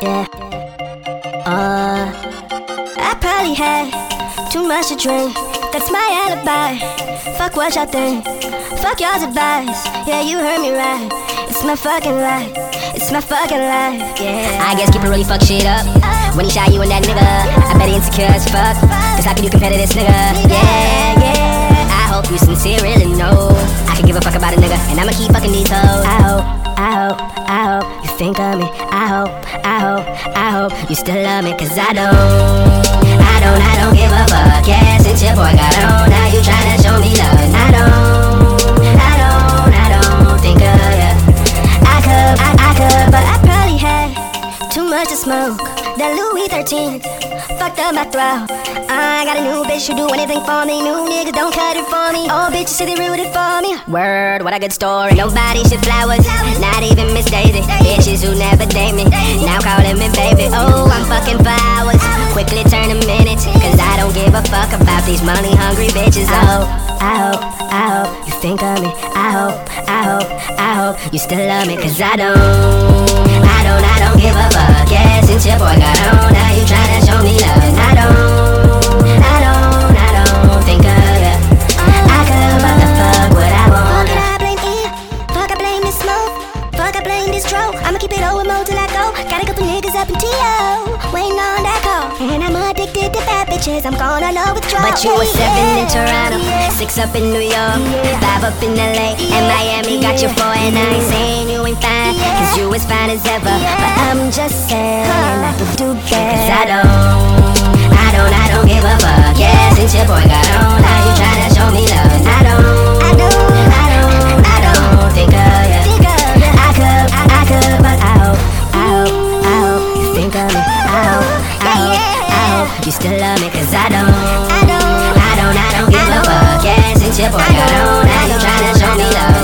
Yeah. I probably had too much to drink. That's my alibi. Fuck what y'all think. Fuck y'all's advice. Yeah, you heard me right. It's my fucking life. It's my fucking life. Yeah. I guess people really fuck shit up when he shot you and that nigga. I bet he insecure as fuck. Cause how can you compare to this nigga? Yeah, yeah. I hope you sincerely know I can give a fuck about a nigga, and I'ma keep fucking these hoes. I hope you think of me. I hope you still love me. Cause I don't give a fuck. Yeah, since your boy got on, now you tryna show me love. And I don't think of ya. I could, but I probably had too much to smoke. That Louis 13 fucked up my throat. I got a new bitch who do anything for me. New niggas don't cut it for me. Old bitches say they ruined it for me. Word, what a good story. Nobody should flowers, not even Miss Daisy. Bitches who never date me, now calling me baby. Oh, I'm fucking for hours, quickly turn to minutes. Cause I don't give a fuck about these money hungry bitches. Oh, I hope you think of me. I hope you still love me. Cause I don't give a fuck. Yeah, since your boy got on, now you tryna show me love. And I don't think of ya. I could, but the fuck would I want? Fuck I blame E, fuck I blame this smoke, fuck I blame this dro. I'ma keep it O till I go. Got a couple niggas up in T.O. waiting on that call. And I'm addicted to bad bitches, I'm gonna love withdrawal. but you were 7 in Toronto, 6 up in New York, 5 up in LA, and Miami got you 4. And I ain't saying you ain't fine, cause you as fine as ever. But I'm just saying I could do better. Cause I don't give a fuck. Yeah, since your boy got on, now you tryna show me love. And I don't think of ya. I could, but I hope you think of me. I hope you still love me. Cause I don't give a fuck. Yeah, since your boy got on, now you tryna show me love.